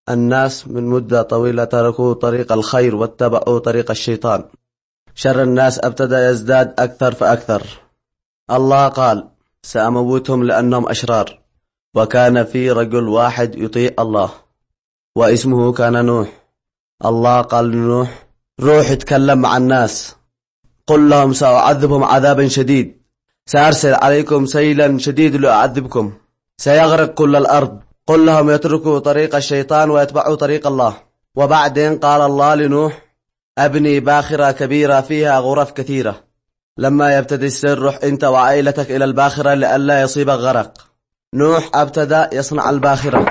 الناس من مدة طويلة تركوا طريق الخير واتبعوا طريق الشيطان. شر الناس ابتدأ يزداد أكثر فأكثر. الله قال سأموتهم لأنهم أشرار. وكان في رجل واحد يطيع الله واسمه كان نوح. الله قال لنوح روح اتكلم مع الناس، قل لهم سأعذبهم عذابا شديد، سأرسل عليكم سيلا شديد لأعذبكم، سيغرق كل الأرض. قل لهم يتركوا طريق الشيطان ويتبعوا طريق الله. وبعدين قال الله لنوح أبني باخرة كبيرة فيها غرف كثيرة. لما يبتدي السر روح أنت وعائلتك إلى الباخرة لئلا يصيبك غرق. نوح ابتدأ يصنع الباخرة.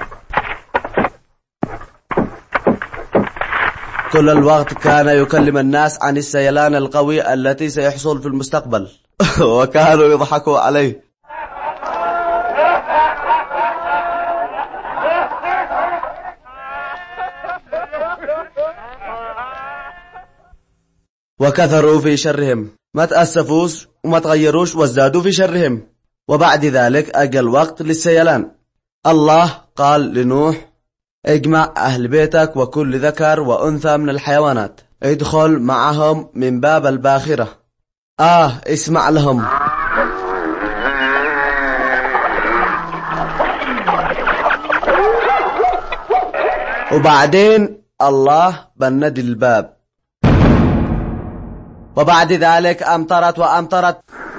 كل الوقت كان يكلم الناس عن السيلان القوي التي سيحصل في المستقبل وكانوا يضحكوا عليه. وكثروا في شرهم، ما تأسفوش وما تغيروش وازدادوا في شرهم. وبعد ذلك أجى الوقت للسيلان. الله قال لنوح اجمع أهل بيتك وكل ذكر وأنثى من الحيوانات، ادخل معهم من باب الباخرة. اسمع لهم. وبعدين الله بند الباب. وبعد ذلك أمطرت وأمطرت.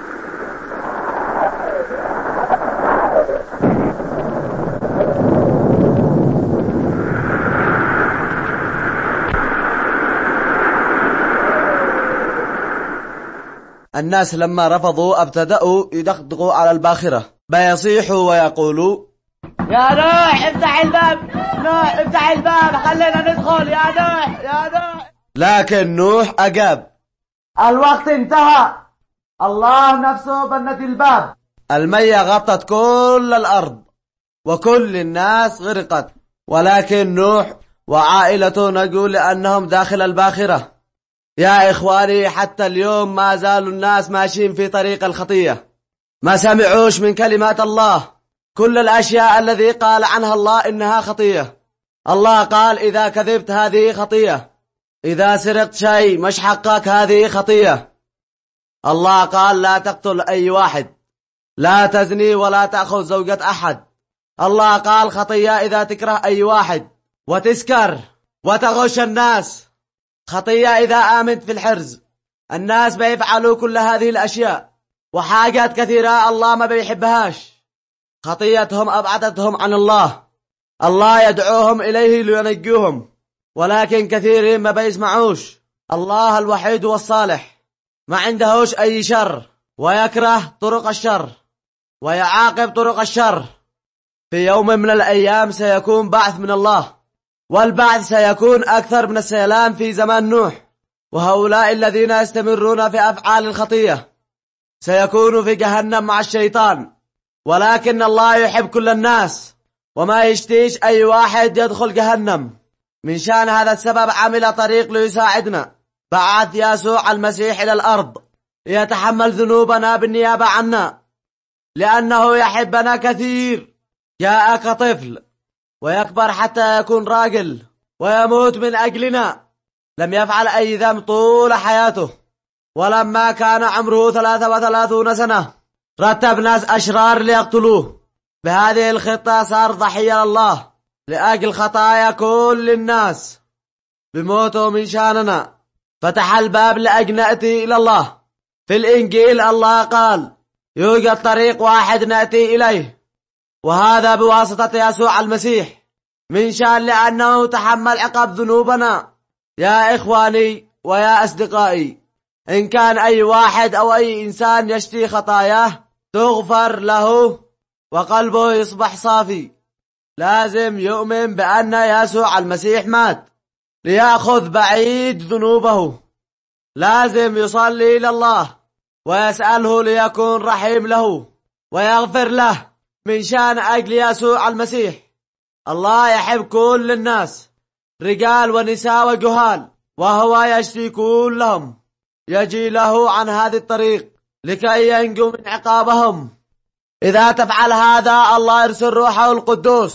الناس لما رفضوا ابتدأوا يدقدقوا على الباخرة، بيصيحوا ويقولوا يا نوح افتح الباب، نوح افتح الباب خلينا ندخل يا نوح يا نوح. لكن نوح أجاب الوقت انتهى. الله نفسه بند الباب. المية غطت كل الأرض وكل الناس غرقت، ولكن نوح وعائلته نجوا لأنهم داخل الباخرة. يا إخواني حتى اليوم ما زالوا الناس ماشيين في طريق الخطية، ما سمعوش من كلمات الله. كل الأشياء الذي قال عنها الله إنها خطية. الله قال إذا كذبت هذه خطية، إذا سرقت شيء مش حقك هذه خطية. الله قال لا تقتل أي واحد، لا تزني ولا تأخذ زوجة أحد. الله قال خطية إذا تكره أي واحد وتسكر وتغش الناس. خطية إذا آمنت في الحرز. الناس بيفعلوا كل هذه الأشياء وحاجات كثيرة الله ما بيحبهاش. خطيتهم أبعدتهم عن الله. الله يدعوهم إليه لينجوهم، ولكن كثيرين ما بيسمعوش. الله الوحيد والصالح ما عندهوش أي شر، ويكره طرق الشر ويعاقب طرق الشر. في يوم من الأيام سيكون بعث من الله، والبعث سيكون أكثر من السيلان في زمان نوح. وهؤلاء الذين يستمرون في أفعال الخطية سيكونوا في جهنم مع الشيطان. ولكن الله يحب كل الناس وما يشتيش أي واحد يدخل جهنم. من شان هذا السبب عمل طريق ليساعدنا، بعث يسوع المسيح إلى الأرض ليتحمل ذنوبنا بالنيابة عنا، لأنه يحبنا كثير. جاء كطفل ويكبر حتى يكون راجل ويموت من أجلنا. لم يفعل أي ذنب طول حياته. ولما كان عمره 33 سنة رتب ناس أشرار ليقتلوه. بهذه الخطة صار ضحية لله لأجل خطايا كل الناس بموته من شاننا. فتح الباب لأجل نأتي إلى الله. في الإنجيل الله قال يوجد طريق واحد نأتي إليه، وهذا بواسطة يسوع المسيح، من شان لأنه تحمل عقاب ذنوبنا. يا إخواني ويا أصدقائي، إن كان أي واحد أو أي إنسان يشتي خطاياه تغفر له وقلبه يصبح صافي، لازم يؤمن بأن يسوع المسيح مات ليأخذ بعيد ذنوبه. لازم يصلي لله ويسأله ليكون رحيم له ويغفر له من شان أجل يسوع المسيح. الله يحب كل الناس، رجال ونساء وجهال، وهو يشتي كلهم يجي له عن هذه الطريق لكي ينجو من عقابهم. إذا تفعل هذا الله يرسل روحه القدوس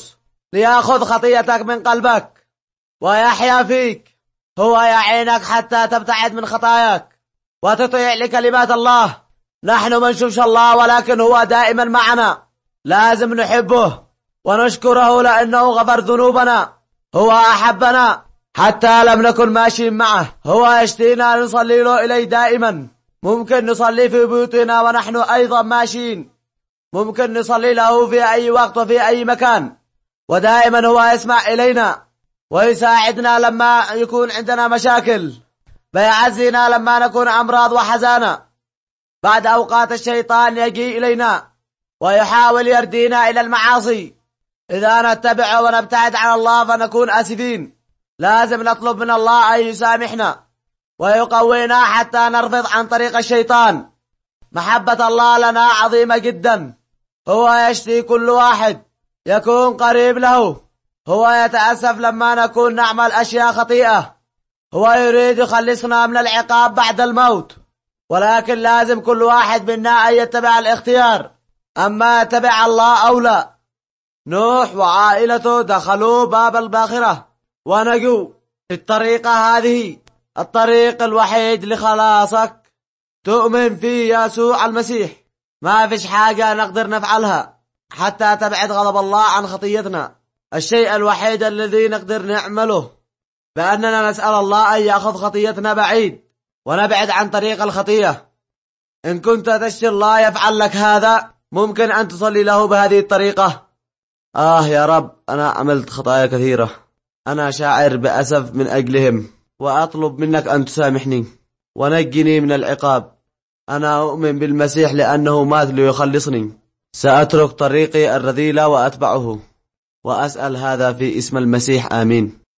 ليأخذ خطيتك من قلبك ويحيا فيك. هو يعينك حتى تبتعد من خطاياك وتطيع لكلمات الله. نحن ما نشوفش الله، ولكن هو دائما معنا. لازم نحبه ونشكره لأنه غفر ذنوبنا. هو أحبنا حتى لم نكن ماشيين معه. هو يشتينا نصلي له إليه دائما. ممكن نصلي في بيوتنا ونحن أيضا ماشيين. ممكن نصلي له في أي وقت وفي أي مكان، ودائما هو يسمع إلينا ويساعدنا لما يكون عندنا مشاكل، بيعزينا لما نكون أمراض وحزانة. بعد أوقات الشيطان يجي إلينا ويحاول يردينا إلى المعاصي. إذا نتبع ونبتعد عن الله فنكون آسفين. لازم نطلب من الله أن يسامحنا ويقوينا حتى نرفض عن طريق الشيطان. محبة الله لنا عظيمة جدا. هو يشتي كل واحد يكون قريب له. هو يتأسف لما نكون نعمل أشياء خطيئة. هو يريد يخلصنا من العقاب بعد الموت، ولكن لازم كل واحد منا أن يتبع الاختيار، أما يتبع الله أو لا. نوح وعائلته دخلوا باب الباخرة ونجوا. الطريقة هذه الطريق الوحيد لخلاصك، تؤمن في يسوع المسيح. ما فيش حاجة نقدر نفعلها حتى تبعد غضب الله عن خطيتنا. الشيء الوحيد الذي نقدر نعمله بأننا نسأل الله أن يأخذ خطيتنا بعيد ونبعد عن طريق الخطية. إن كنت تشتي الله يفعل لك هذا، ممكن أن تصلي له بهذه الطريقة: يا رب، أنا عملت خطايا كثيرة، أنا شاعر بأسف من أجلهم، وأطلب منك أن تسامحني ونجني من العقاب. أنا أؤمن بالمسيح لأنه مات ليخلصني. سأترك طريقي الرذيلة وأتبعه، وأسأل هذا في اسم المسيح، آمين.